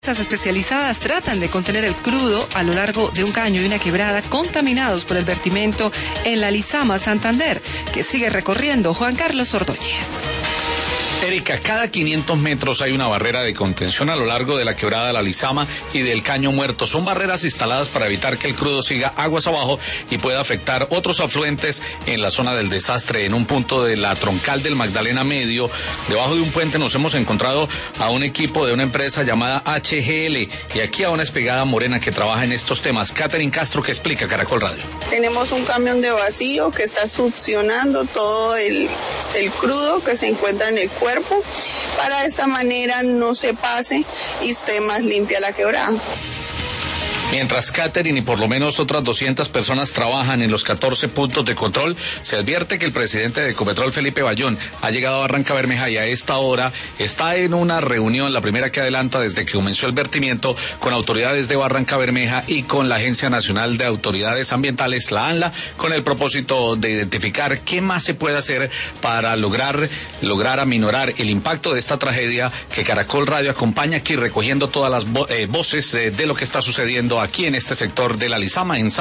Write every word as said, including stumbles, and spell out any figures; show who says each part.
Speaker 1: Las especializadas tratan de contener el crudo a lo largo de un caño y una quebrada contaminados por el vertimiento en la Lizama, Santander, que sigue recorriendo Juan Carlos Ordóñez.
Speaker 2: Erika, cada quinientos metros hay una barrera de contención a lo largo de la quebrada de la Lizama y del Caño Muerto. Son barreras instaladas para evitar que el crudo siga aguas abajo y pueda afectar otros afluentes en la zona del desastre. En un punto de la troncal del Magdalena Medio, debajo de un puente, nos hemos encontrado a un equipo de una empresa llamada H G L y aquí a una espigada morena que trabaja en estos temas. Catherine Castro, que explica Caracol Radio.
Speaker 3: Tenemos un camión de vacío que está succionando todo el, el crudo que se encuentra en el cuerpo, para de esta manera no se pase y esté más limpia la quebrada.
Speaker 2: Mientras Catherine y por lo menos otras doscientas personas trabajan en los catorce puntos de control, se advierte que el presidente de Ecopetrol, Felipe Bayón, ha llegado a Barranca Bermeja y a esta hora está en una reunión, la primera que adelanta desde que comenzó el vertimiento, con autoridades de Barranca Bermeja y con la Agencia Nacional de Autoridades Ambientales, la ANLA, con el propósito de identificar qué más se puede hacer para lograr, lograr aminorar el impacto de esta tragedia que Caracol Radio acompaña aquí recogiendo todas las vo- eh, voces eh, de lo que está sucediendo aquí en este sector de la Lizama en San